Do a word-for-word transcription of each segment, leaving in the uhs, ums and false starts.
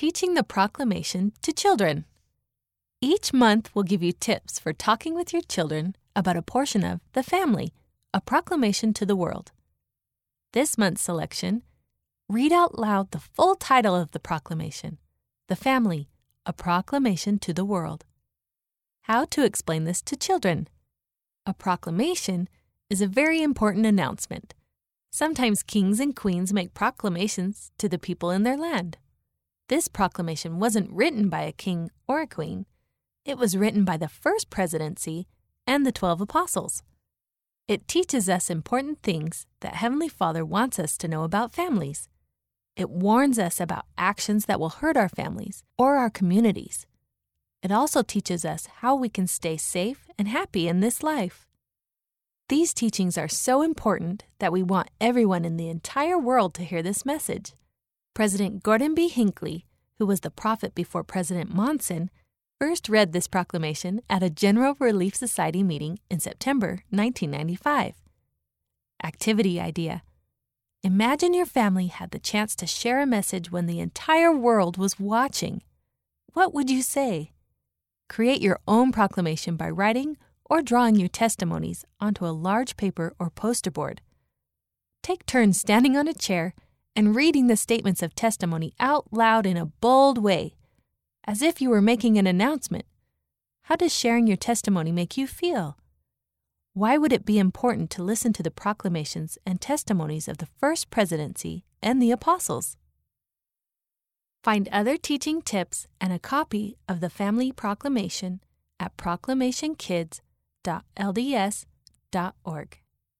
Teaching the Proclamation to Children. Each month we'll give you tips for talking with your children about a portion of the family, a proclamation to the world. This month's selection, read out loud the full title of the proclamation, The Family, a Proclamation to the World. How to explain this to children. A proclamation is a very important announcement. Sometimes kings and queens make proclamations to the people in their land. This proclamation wasn't written by a king or a queen. It was written by the first presidency and the twelve apostles. It teaches us important things that Heavenly Father wants us to know about families. It warns us about actions that will hurt our families or our communities. It also teaches us how we can stay safe and happy in this life. These teachings are so important that we want everyone in the entire world to hear this message. President Gordon B. Hinckley, who was the prophet before President Monson, first read this proclamation at a General Relief Society meeting in September nineteen ninety-five. Activity idea. Imagine your family had the chance to share a message when the entire world was watching. What would you say? Create your own proclamation by writing or drawing your testimonies onto a large paper or poster board. Take turns standing on a chair and reading the statements of testimony out loud in a bold way, as if you were making an announcement. How does sharing your testimony make you feel? Why would it be important to listen to the proclamations and testimonies of the first presidency and the apostles? Find other teaching tips and a copy of the Family Proclamation at proclamation kids dot l d s dot org.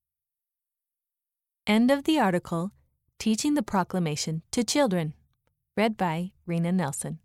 End of the article, Teaching the Proclamation to Children, read by Rena Nelson.